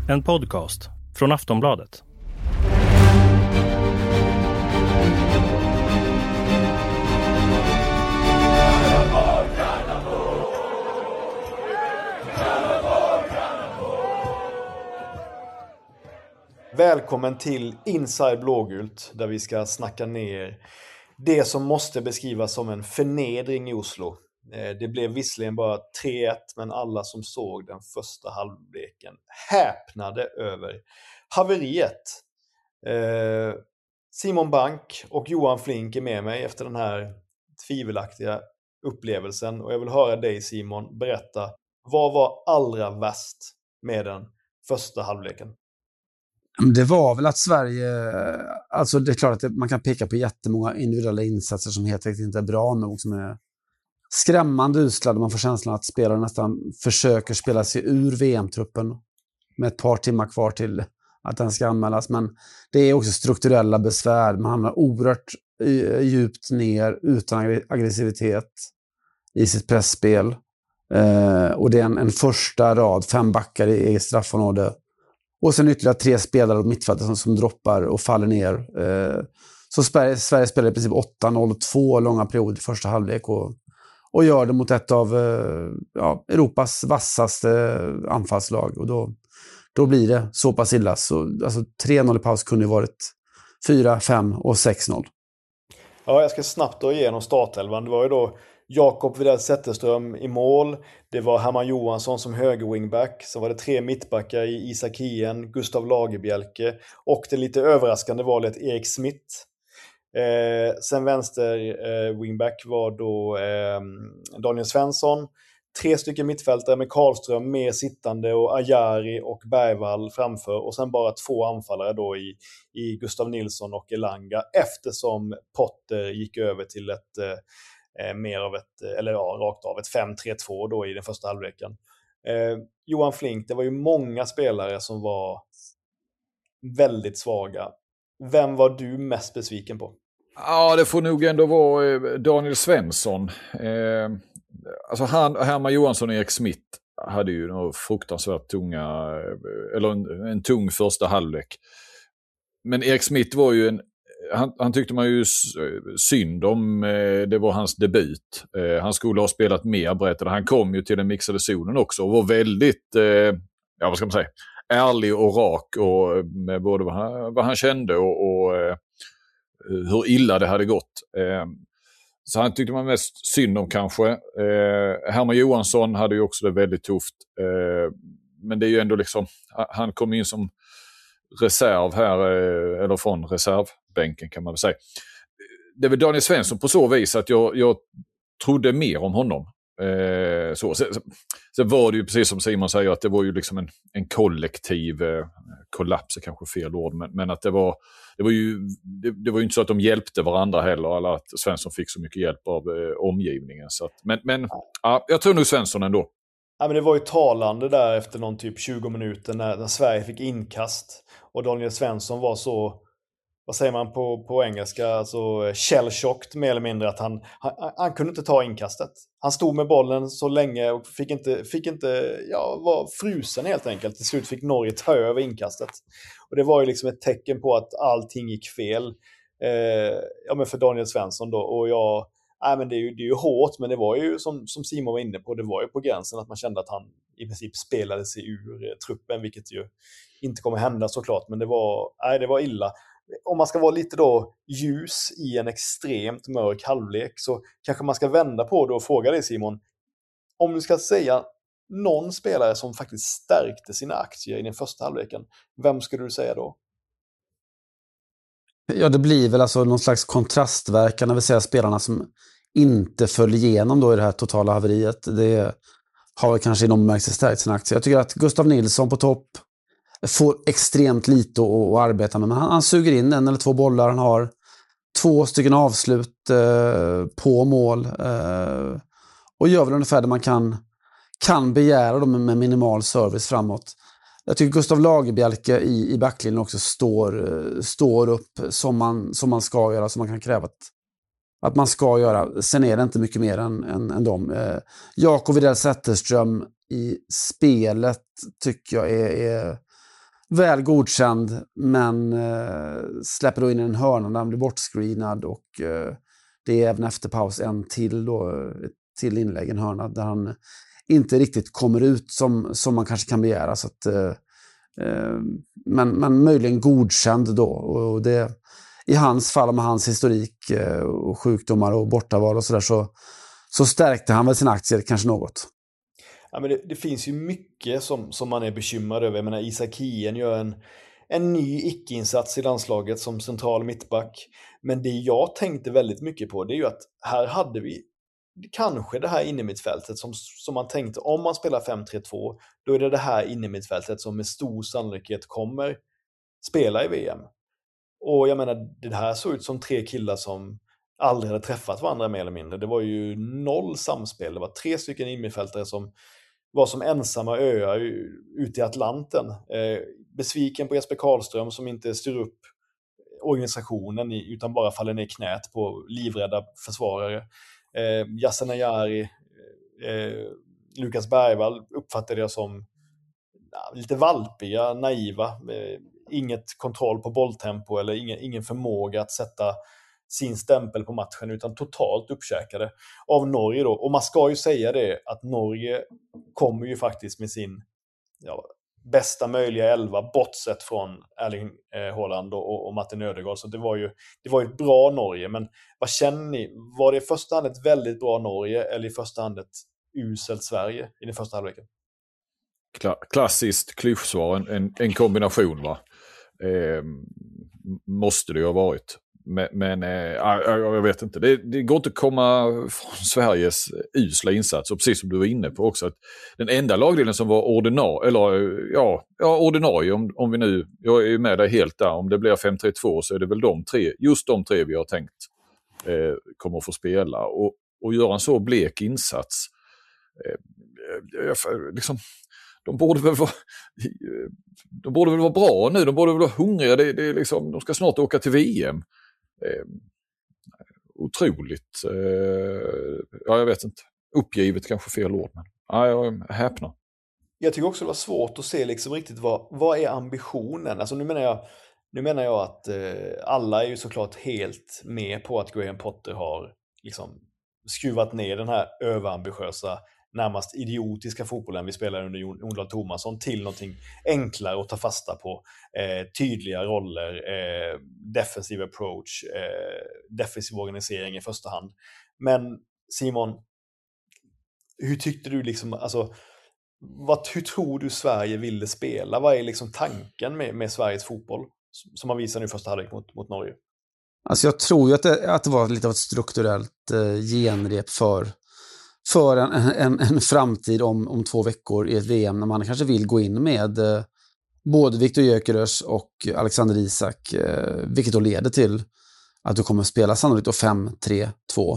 En podcast från Aftonbladet. Välkommen till Inside Blågult, där vi ska snacka ner det som måste beskrivas som en förnedring i Oslo. Det blev visserligen bara 3-1, men alla som såg den första halvleken häpnade över haveriet. Simon Bank och Johan Flink är med mig efter den här tvivelaktiga upplevelsen. Och jag vill höra dig, Simon, berätta, vad var allra värst med den första halvleken? Det var väl att Sverige, alltså det är klart att man kan peka på jättemånga individuella insatser som helt enkelt inte är bra nog, som är skrämmande usla. Man får känslan att spelare nästan försöker spela sig ur VM-truppen med ett par timmar kvar till att den ska anmälas. Men det är också strukturella besvär. Man hamnar oerhört djupt ner utan aggressivitet i sitt pressspel. Och det är en första rad, 5 backar i straffområde. Och sen ytterligare 3 spelare och mittfältare som droppar och faller ner. Så Sverige spelar i princip 8-0-2 långa perioder i första halvlek och gör det mot ett av Europas vassaste anfallslag. Och då blir det så pass illa. Så, alltså 3-0 i paus kunde ju varit 4-5 och 6-0. Ja, jag ska snabbt gå igenom startelvan. Det var ju då Jakob Widell Zetterström i mål. Det var Herman Johansson som högerwingback. Så var det 3 mittbackar i Isak Hien, Gustav Lagerbielke och det lite överraskande valet Erik Smith. Sen vänster wingback var då Daniel Svensson. 3 stycken mittfältare med Karlström med sittande och Ajari och Bergvall framför. Och sen bara 2 anfallare då i Gustav Nilsson och Elanga. Eftersom Potter gick över till ett mer av rakt av ett 5-3-2 då i den första halvleken. Johan Flink, det var ju många spelare som var väldigt svaga. Vem var du mest besviken på? Ja, det får nog ändå vara Daniel Svensson. Alltså Herman Johansson och Erik Smith hade ju några fruktansvärt en tung första halvlek. Men Erik Smith var ju han tyckte man ju synd om. Det var hans debut. Han skulle ha spelat mer, berättade. Han kom ju till den mixade zonen också och var väldigt vad ska man säga, ärlig och rak och med både vad han kände och hur illa det hade gått. Så han tyckte man mest synd om kanske. Herman Johansson hade ju också det väldigt tufft. Men det är ju ändå liksom, han kom in som reserv här, eller från reservbänken kan man väl säga. Det är väl Daniel Svensson på så vis att jag trodde mer om honom. Så var det ju precis som Simon säger, att det var ju liksom en kollektiv kollaps är kanske fel ord, men att det var ju inte så att de hjälpte varandra heller, eller att Svensson fick så mycket hjälp av omgivningen. Så att, men jag tror nog Svensson ändå. Ja, men det var ju talande där efter någon typ 20 minuter när Sverige fick inkast och Daniel Svensson var så, vad säger man på engelska, alltså shell-shocked mer eller mindre, att han kunde inte ta inkastet. Han stod med bollen så länge och fick inte var frusen helt enkelt. Till slut fick Norge ta över inkastet. Och det var ju liksom ett tecken på att allting gick fel men för Daniel Svensson då. Och men det är ju hårt, men det var ju som Simon var inne på, det var ju på gränsen att man kände att han i princip spelade sig ur truppen, vilket ju inte kommer hända såklart, men det var illa. Om man ska vara lite då ljus i en extremt mörk halvlek, så kanske man ska vända på det och fråga dig, Simon, om du ska säga någon spelare som faktiskt stärkte sina aktier i den första halvleken, vem skulle du säga då? Ja, det blir väl alltså någon slags kontrastverkan, det vill säga spelarna som inte föll igenom då i det här totala haveriet. Det har kanske i någon bemärkelse stärkt sina aktier. Jag tycker att Gustav Nilsson på topp får extremt lite att arbeta med. Men han suger in 1 eller 2 bollar. Han har 2 stycken avslut på mål. Och gör väl ungefär det man kan begära dem med minimal service framåt. Jag tycker Gustav Lagerbielke i backlinjen också står upp som man ska göra, som man kan kräva att man ska göra. Sen är det inte mycket mer än dem. Jakob Widell Zetterström i spelet tycker jag är väl godkänd, men släpper då in en hörna när han blir bortscreenad, och det är även efter paus en till inlägg, en hörna där han inte riktigt kommer ut som man kanske kan begära, så att men möjligen godkänd då, och det i hans fall med hans historik och sjukdomar och bortaval och sådär, så stärkte han väl sina aktier kanske något. Ja, men det finns ju mycket som man är bekymrad över. Jag menar, Isak Hien gör en ny icke-insats i landslaget som central mittback. Men det jag tänkte väldigt mycket på, det är ju att här hade vi kanske det här innermittfältet som man tänkte, om man spelar 5-3-2, då är det här innermittfältet som med stor sannolikhet kommer spela i VM. Och jag menar, det här såg ut som 3 killar som aldrig hade träffat varandra mer eller mindre. Det var ju 0 samspel. Det var 3 stycken innermittfältare som var som ensamma öar ute i Atlanten. Besviken på Jesper Karlström som inte styr upp organisationen utan bara faller ner i knät på livrädda försvarare. Yasin Ayari, Lukas Bergvall uppfattade jag som lite valpiga, naiva. Inget kontroll på bolltempo eller ingen förmåga att sätta sin stämpel på matchen, utan totalt uppkäkade av Norge då. Och man ska ju säga det, att Norge kommer ju faktiskt med sin bästa möjliga 11, bortsett från Erling Haaland och Martin Ödegaard. Så det var ju ett bra Norge. Men vad känner ni? Var det i första hand ett väldigt bra Norge eller i första hand ett uselt Sverige i den första halvleken? Klassiskt klyschsvar, en kombination, va? Måste det ju ha varit. Men jag vet inte. Det går inte att komma från Sveriges usla insats. Och precis som du var inne på också, att den enda lagdelen som var ordinarie, om vi nu, jag är ju med dig helt där, om det blir 5-3-2 så är det väl just de tre vi har tänkt kommer att få spela. Och göra en så blek insats, liksom, de borde väl vara bra nu, de borde väl vara hungriga, det är liksom, de ska snart åka till VM. Otroligt, jag vet inte, uppgivet kanske fel ord, men jag häpnar. Jag tycker också det var svårt att se liksom riktigt vad är ambitionen. Alltså nu menar jag att alla är ju såklart helt med på att Graham Potter har liksom skruvat ner den här överambitiösa, närmast idiotiska fotbollen vi spelar under Jon Dahl Tomasson till någonting enklare att ta fasta på, tydliga roller, defensiv approach, defensiv organisering i första hand. Men Simon, hur tyckte du liksom, alltså, hur tror du Sverige ville spela? Vad är liksom tanken med Sveriges fotboll som man visar nu första halvlek mot Norge? Alltså jag tror ju att det var lite av ett strukturellt genrep för en framtid om 2 veckor i ett VM, när man kanske vill gå in med både Viktor Gyökeres och Alexander Isak, vilket då leder till att du kommer att spela sannolikt 5-3-2.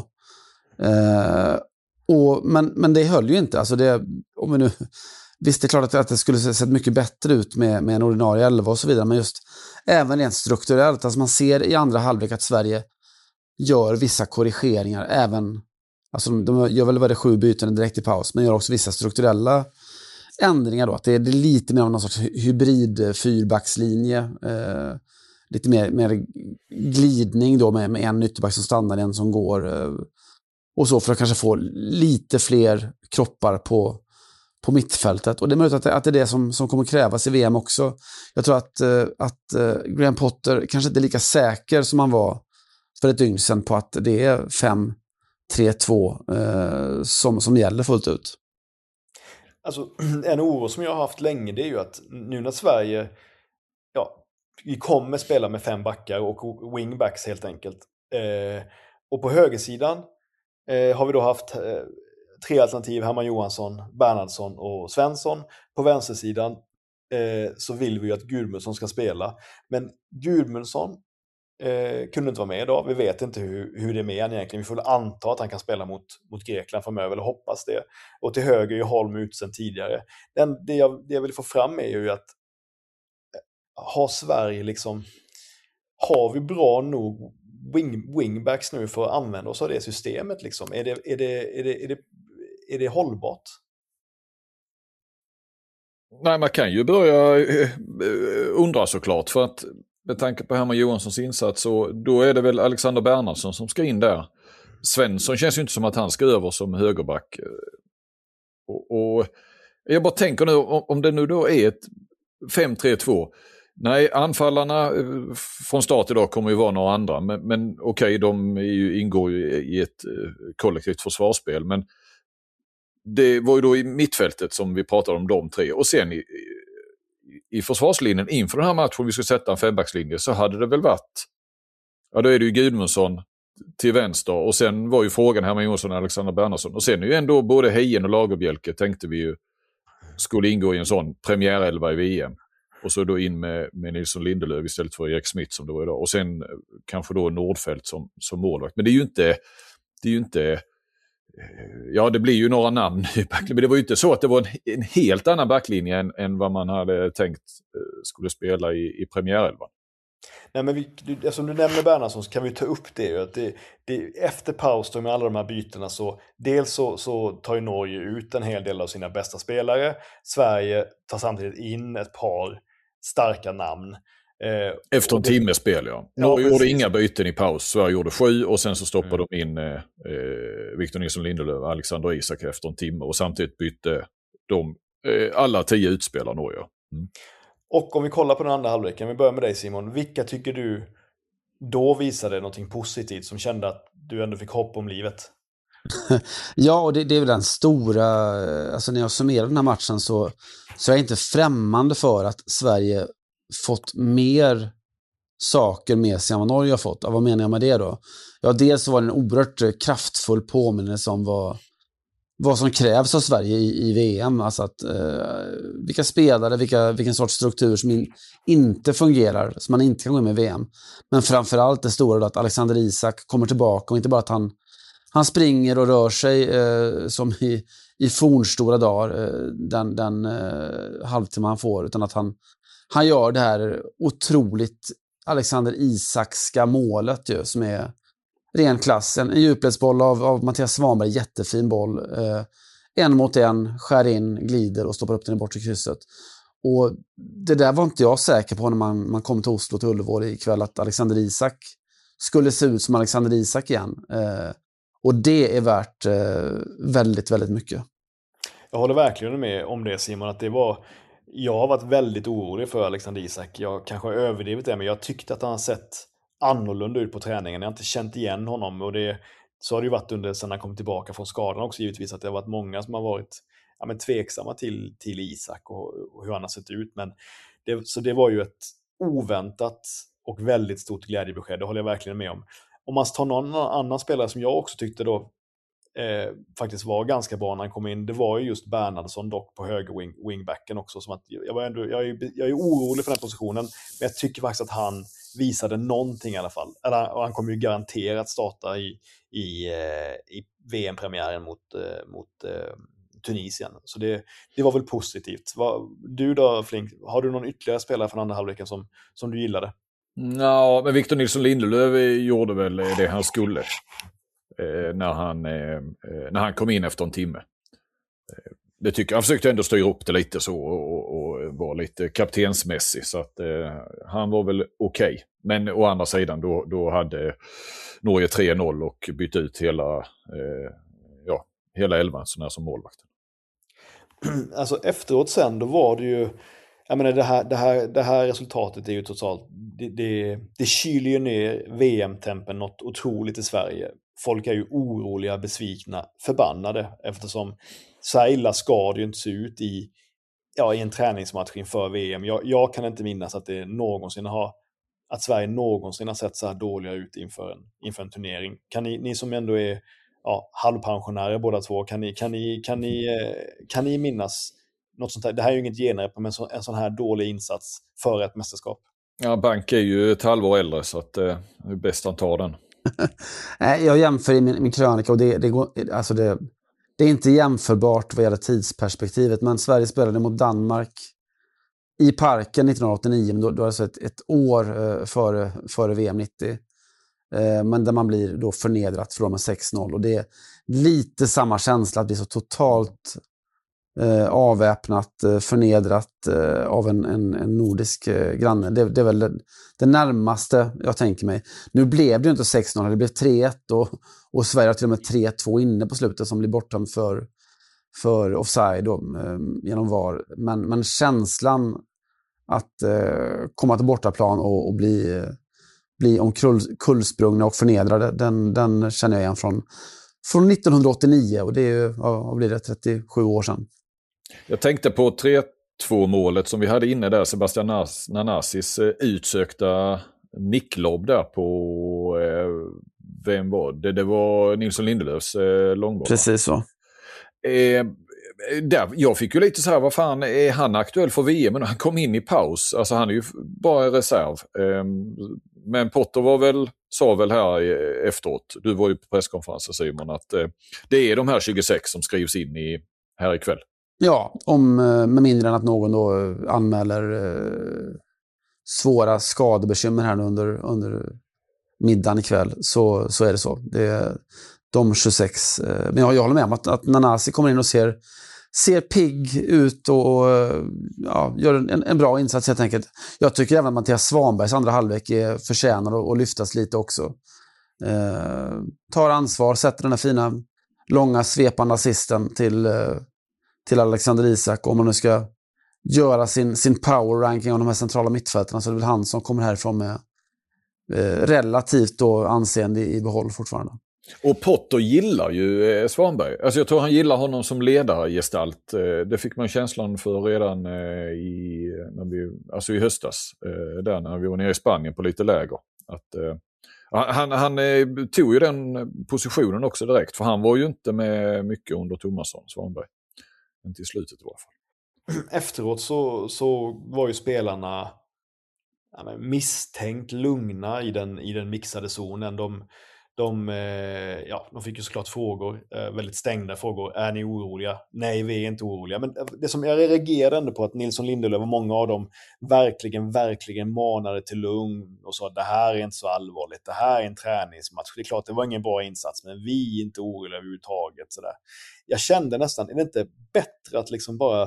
Men det höll ju inte. Alltså visst, det är klart att det skulle sett mycket bättre ut med en ordinarie 11 och så vidare, men just även rent strukturellt, alltså man ser i andra halvlek att Sverige gör vissa korrigeringar, även, alltså de gör väl 7 byten direkt i paus, men gör också vissa strukturella ändringar då, att det är lite mer av någon sorts hybrid fyrbackslinje, lite mer glidning då med en ytterback som stannar, en som går, och så, för att kanske få lite fler kroppar på mittfältet. Och det är möjligt att det är det som kommer krävas i VM också. Jag tror att Graham Potter kanske inte är lika säker som han var för ett dygn sedan på att det är 5-3-2 som gäller fullt ut. Alltså, en oro som jag har haft länge, det är ju att nu när Sverige, vi kommer spela med 5 backar och wingbacks helt enkelt. Och på högersidan har vi då haft 3 alternativ: Herman Johansson, Bernhardsson och Svensson. På vänstersidan så vill vi ju att Gudmundsson ska spela. Men Gudmundsson kunde inte vara med idag. Vi vet inte hur det är med han egentligen. Vi får anta att han kan spela mot Grekland framöver, eller hoppas det. Och till höger är ju Holm ut sedan tidigare. Det jag vill få fram är ju att har Sverige liksom, har vi bra nog wingbacks nu för att använda oss av det systemet liksom? Är det hållbart? Nej, man kan ju börja undra såklart, för att med tanke på Herman Johanssons insats så då är det väl Alexander Bernhardsson som ska in där. Svensson känns ju inte som att han ska över som högerback. Och jag bara tänker nu, om det nu då är ett 5-3-2. Nej, anfallarna från start idag kommer ju vara några andra. Men okej, de ingår ju i ett kollektivt försvarsspel. Men det var ju då i mittfältet som vi pratade om de tre. Och sen i försvarslinjen inför den här matchen, vi skulle sätta en fembackslinje, så hade det väl varit, ja då är det ju Gudmundsson till vänster, och sen var ju frågan Herman Johansson och Alexander Bernhardsson, och sen är ju ändå både Hejen och Lagerbjälke tänkte vi ju skulle ingå i en sån premiärelva i VM, och så då in med Nilsson Lindelöf istället för Erik Smith som det var idag, och sen kanske då Nordfeldt som målvakt. Men det är ju inte ja, det blir ju några namn, men det var ju inte så att det var en helt annan backlinje än vad man hade tänkt skulle spela i premiärelvan. Nej, men eftersom du nämner Bernhardsson så kan vi ta upp det. Att det efter paus då med alla de här bytena så dels så tar ju Norge ut en hel del av sina bästa spelare. Sverige tar samtidigt in ett par starka namn. Efter en timmes spel, ja. Norge gjorde inga byten i paus. Sverige gjorde 7 och sen så stoppade de in Victor Nilsson Lindelöf och Alexander Isak efter en timme. Och samtidigt bytte de alla 10 utspelare Norge. Mm. Och om vi kollar på den andra halvleken, vi börjar med dig Simon. Vilka tycker du då visade någonting positivt som kände att du ändå fick hopp om livet? Ja, och det är väl den stora, alltså när jag summerar den här matchen så är jag inte främmande för att Sverige fått mer saker med sig än vad Norge har fått. Vad menar jag med det då? Ja, dels så var det en oerhört kraftfull påminnelse om vad som krävs av Sverige i VM. Alltså att vilka spelare, vilken sorts struktur som inte fungerar, som man inte kan gå med i VM. Men framförallt det stora då att Alexander Isak kommer tillbaka, och inte bara att han springer och rör sig som i fornstora dagar den halvtimme han får, utan att han gör det här otroligt Alexander Isakska målet ju, som är ren klass. En djupledsboll av Mattias Svanberg, jättefin boll. 1 mot 1, skär in, glider och stoppar upp den i bortre krysset. Och det där var inte jag säker på när man kom till Oslo, till Ullevål ikväll, att Alexander Isak skulle se ut som Alexander Isak igen. Och det är värt väldigt, väldigt mycket. Jag håller verkligen med om det Simon, att jag har varit väldigt orolig för Alexander Isak. Jag kanske har överdrivit det, men jag tyckte att han har sett annorlunda ut på träningen. Jag har inte känt igen honom, och så har det ju varit under sen han kom tillbaka från skadan också givetvis, att det har varit många som har varit tveksamma till Isak och hur han har sett ut. Men så det var ju ett oväntat och väldigt stort glädjebesked, det håller jag verkligen med om. Om man tar någon annan spelare som jag också tyckte då faktiskt var ganska bra när han kom in, det var ju just Bernhardsson dock på höger wingbacken också, som att jag är orolig för den positionen, men jag tycker faktiskt att han visade någonting i alla fall. Och han kommer ju garanterat starta i VM-premiären mot Tunisien. Så det var väl positivt. Du då Flink, har du någon ytterligare spelare från andra halvleken som du gillade? Ja, men Victor Nilsson Lindelöf gjorde väl det han skulle när han kom in efter en timme. Det tycker jag. Han försökte ändå styra upp det lite så och var lite kaptensmässig, så att han var väl okej. Men å andra sidan då hade Norge 3-0 och bytt ut hela 11 sån här som målvakten. Alltså efteråt sen då var det ju, jag menar det här resultatet är ju totalt, det kyler ju ner VM-tempen något otroligt i Sverige. Folk är ju oroliga, besvikna, förbannade, eftersom så illa ska det ju inte se ut i en träningsmatch inför VM. Jag kan inte minnas att att Sverige någonsin har sett så här dåliga ut inför en turnering. Kan ni som ändå är halvpensionärer båda två, kan ni minnas något sånt här? Det här är ju inget genrep, men en sån här dålig insats för ett mästerskap. Ja, Bank är ju ett halvår äldre, så att det är bäst att ta den. Jag jämför i min krönika, och det är inte jämförbart vad gäller tidsperspektivet, men Sverige spelade mot Danmark i Parken 1989, men då är det alltså ett år före VM 90. Men där man blir då förnedrat från med 6-0, och det är lite samma känsla att bli så totalt avväpnat, förnedrat av en nordisk granne. Det är väl det närmaste jag tänker mig. Nu blev det ju inte 6-0, det blev 3-1 och Sverige har till och med 3-2 inne på slutet som blir bortom för offside då, genom VAR. Men känslan att komma till bortaplan och bli omkullsprungna och förnedrade, den känner jag igen från 1989 och det är ju, vad blir det, 37 år sedan. Jag tänkte på 3-2-målet som vi hade inne där, Sebastian Nanasis utsökta nicklobb där på, vem var det? Det var Nilsson Lindelöfs långboll. Precis så. Jag fick ju lite så här, vad fan, är han aktuell för VM? Han kom in i paus, alltså han är ju bara reserv. Men Potter sa väl här efteråt, du var ju på presskonferensen Simon, att det är de här 26 som skrivs in här ikväll. Ja, med mindre än att någon då anmäler svåra skadebekymmer här under middagen ikväll, så är det så. Det är de 26. Men jag håller med om att Nanasi kommer in och ser pigg ut och gör en bra insats helt enkelt. Jag tycker även att Mattias Svanbergs andra halvlek förtjänar att lyftas lite också. Tar ansvar, sätter den här fina långa svepande assisten till Alexander Isak. Om man nu ska göra sin power ranking av de här centrala mittfältarna, så är det väl han som kommer härifrån med relativt då anseende i behåll fortfarande. Och Potter gillar ju Svanberg. Alltså jag tror han gillar honom som ledargestalt. Det fick man känslan för redan i höstas. Där när vi var nere i Spanien på lite läger. Att, han tog ju den positionen också direkt. För han var ju inte med mycket under Thomasson, Svanberg. Men till slutet i alla fall. Efteråt så var ju spelarna misstänkt lugna i den mixade zonen. De fick ju såklart frågor, väldigt stängda frågor. Är ni oroliga? Nej, vi är inte oroliga. Men det som jag reagerade ändå på, att Nilsson Lindelöf och många av dem verkligen manade till lugn och sa att det här är inte så allvarligt. Det här är en träningsmatch. Det är klart, det var ingen bra insats, men vi är inte oroliga överhuvudtaget. Så där. Jag kände nästan, är det inte bättre att liksom bara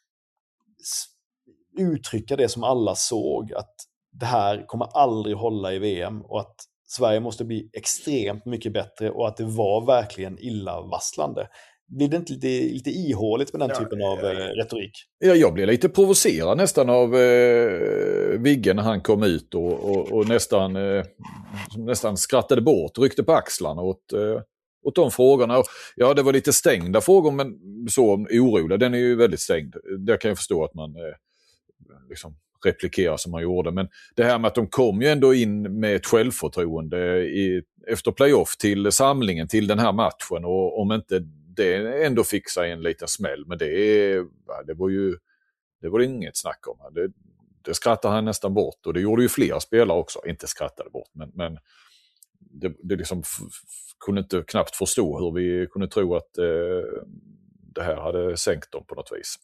uttrycka det som alla såg, att det här kommer aldrig hålla i VM och att Sverige måste bli extremt mycket bättre och att det var verkligen illavarslande. Blir det inte lite ihåligt med den typen av retorik? Ja, jag blev lite provocerad nästan av Vigge när han kom ut och nästan skrattade bort, ryckte på axlarna åt de frågorna. Ja, det var lite stängda frågor, men så orolig. Den är ju väldigt stängd. Där kan jag förstå att man liksom replikera som han gjorde. Men det här med att de kom ju ändå in med ett självförtroende efter playoff till samlingen till den här matchen, och om inte det ändå fick sig en liten smäll, men det var det inget snack om. Det skrattade han nästan bort, och det gjorde ju flera spelare också, inte skrattade bort, men det liksom kunde inte knappt förstå hur vi kunde tro att det här hade sänkt dem på något vis.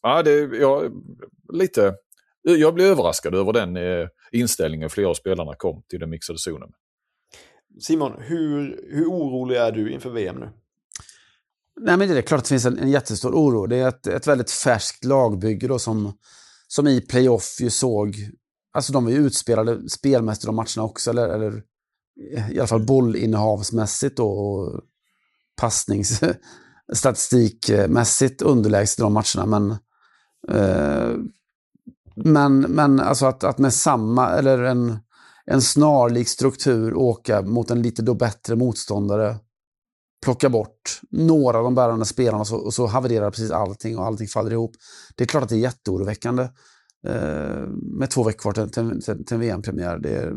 Jag blev överraskad över den inställningen flera av spelarna kom till den mixade zonen. Simon, hur orolig är du inför VM nu? Nej, men det är klart att det finns en jättestor oro. Det är ett väldigt färskt lagbygge då, som i playoff ju såg, alltså de var ju utspelade spelmässigt de matcherna också, eller i alla fall bollinnehavsmässigt då, och passningsstatistikmässigt underlägset de matcherna, men alltså att med samma eller en snarlik struktur åka mot en lite då bättre motståndare, plocka bort några av de bärande spelarna och så havererar precis allting och allting faller ihop. Det är klart att det är jätteoroväckande med 2 veckor kvar till en VM-premiär.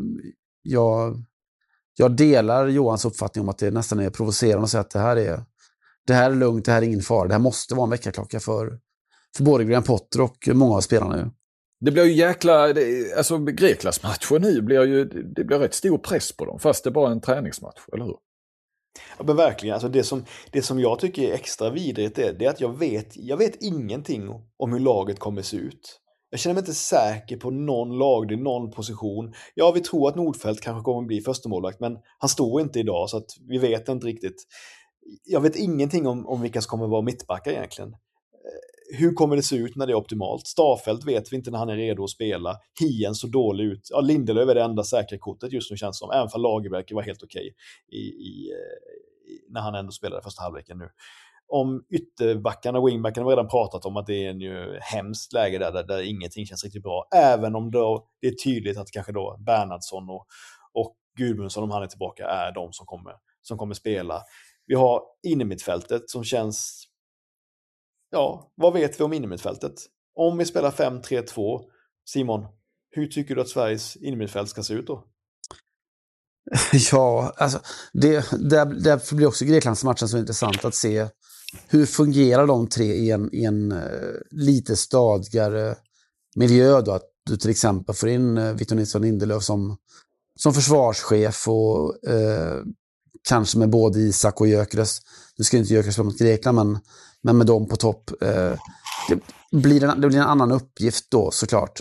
Jag delar Johans uppfattning om att det nästan är provocerande att säga att det här är lugnt, det här är ingen fara. Det här måste vara en veckaklocka för både Graham Potter och många av spelarna ju. Det blir ju alltså Greklandsmatchen nu det blir rätt stor press på dem, fast det är bara en träningsmatch, eller hur? Ja, men verkligen. Alltså det som jag tycker är extra vidrigt är att jag vet ingenting om hur laget kommer se ut. Jag känner mig inte säker på någon lagdel, någon position. Ja, vi tror att Nordfeldt kanske kommer bli första målvakt, men han står inte idag, så att vi vet inte riktigt. Jag vet ingenting om vilka som kommer vara mittbackar egentligen. hur kommer det se ut när det är optimalt? Starfelt vet vi inte när han är redo att spela. Hien så dålig ut. Ja, Lindelöf är det enda säkra kortet just nu känns som. Även för Lagerberg var helt okej när han ändå spelade första halvleken nu. Om ytterbackarna och wingbackarna har vi redan pratat om att det är en ju hemskt läge där ingenting känns riktigt bra. Även om det är tydligt att kanske då Bernhardsson och Gudmundsson, om han är tillbaka, är de som kommer spela. Vi har innermittfältet som känns... Ja, vad vet vi om innermittfältet? Om vi spelar 5-3-2, Simon, hur tycker du att Sveriges innermittfält ska se ut då? Ja, alltså därför blir också Greklandsmatchen så intressant att se hur fungerar de tre i en lite stadigare miljö då, att du till exempel får in Victor Nilsson Lindelöf som försvarschef och kanske med både Isak och Gyökeres. Nu ska inte Gyökeres spela mot Grekland, men med dem på topp. Det blir en annan uppgift då såklart.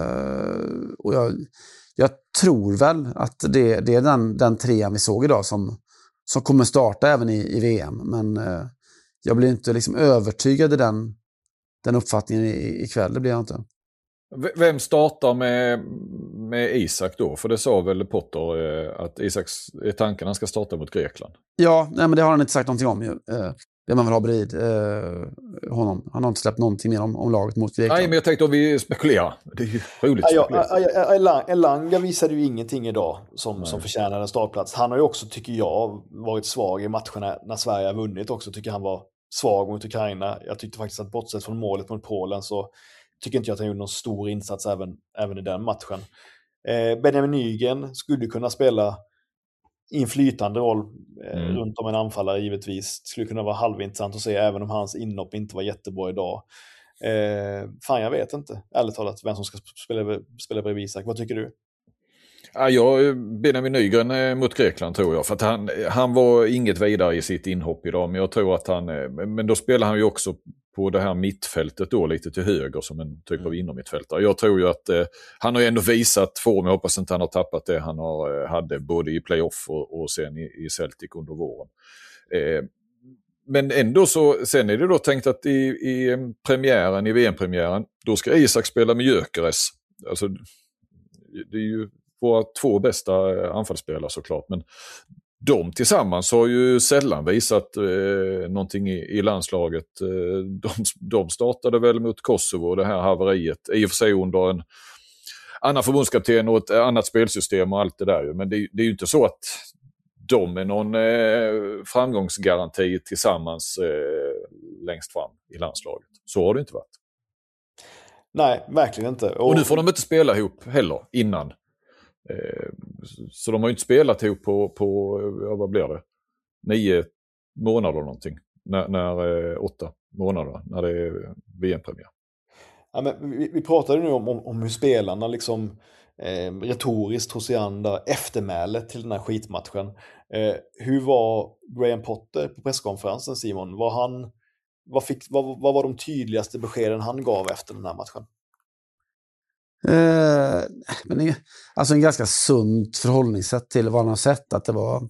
Och jag tror väl att det är den trean vi såg idag som kommer starta även i VM. Men jag blir inte liksom övertygad i den uppfattningen ikväll. Det blir jag inte. Vem startar med Isak då? För det sa väl Potter att Isaks tankarna ska starta mot Grekland. Ja, nej, men det har han inte sagt någonting om ju. Det man vill ha bredvid honom. Han har inte släppt någonting mer om laget mot Grekland. Nej, men jag tänkte om vi spekulerar. Det är ju roligt att spekulera. Elanga visade ju ingenting idag som förtjänar en startplats. Han har ju också, tycker jag, varit svag i matcherna när Sverige har vunnit också. Tycker han var svag mot Ukraina. Jag tyckte faktiskt att bortsett från målet mot Polen så tycker inte jag att han gjorde någon stor insats även i den matchen. Benjamin Nygren skulle kunna spela i en flytande roll runt om en anfallare givetvis. Det skulle kunna vara halvintressant att se även om hans inhopp inte var jättebra idag. Fan, jag vet inte. Ärligt talat, vem som ska spela bredvid Isak. Vad tycker du? Ja, Benjamin Nygren mot Grekland tror jag. För att han var inget vidare i sitt inhopp idag. Men jag tror att men då spelar han ju också på det här mittfältet då lite till höger som en typ av innermittfältare. Jag tror ju att han har ju ändå visat form. Jag hoppas inte han har tappat det han hade både i playoff och sen i Celtic under våren. Men ändå så, sen är det då tänkt att i premiären, i VM-premiären, då ska Isak spela med Gyökeres. Alltså, det är ju våra två bästa anfallsspelare såklart, men de tillsammans har ju sällan visat någonting i landslaget. De startade väl mot Kosovo, det här haveriet, i och för sig under en annan förbundskapten och ett annat spelsystem och allt det där. Men det är ju inte så att de är någon framgångsgaranti tillsammans längst fram i landslaget. Så har det inte varit. Nej, verkligen inte. Och nu får de inte spela ihop heller innan. Så de har ju inte spelat ihop på vad blir det? 9 månader någonting. När 8 månader när det är VM-premiär. Ja, men vi pratade nu om hur spelarna liksom retoriskt hos Janda eftermälet till den här skitmatchen. Hur var Graham Potter på presskonferensen, Simon? Vad var de tydligaste beskeden han gav efter den här matchen? Men alltså en ganska sunt förhållningssätt till vad han har sett, att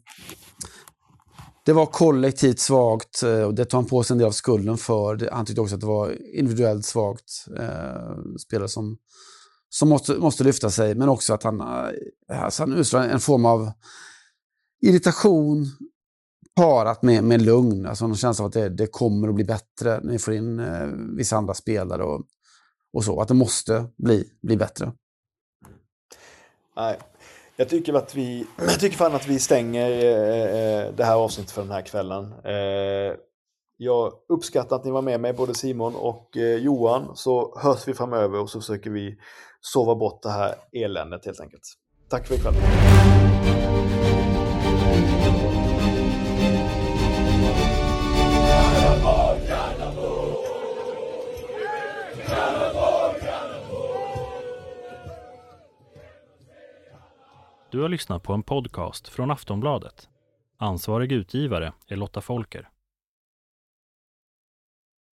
det var kollektivt svagt och det tar han på sig en del av skulden för. Han tyckte också att det var individuellt svagt spelare som måste lyfta sig, men också att han utstrålar en form av irritation parat med lugn, alltså en känsla av att det kommer att bli bättre när vi får in vissa andra spelare och så, att det måste bli bättre. Nej, jag tycker fan att vi stänger det här avsnittet för den här kvällen. Jag uppskattar att ni var med mig, både Simon och Johan, så hörs vi framöver och så försöker vi sova bort det här eländet helt enkelt. Tack för ikväll. Du har lyssnat på en podcast från Aftonbladet. Ansvarig utgivare är Lotta Folker.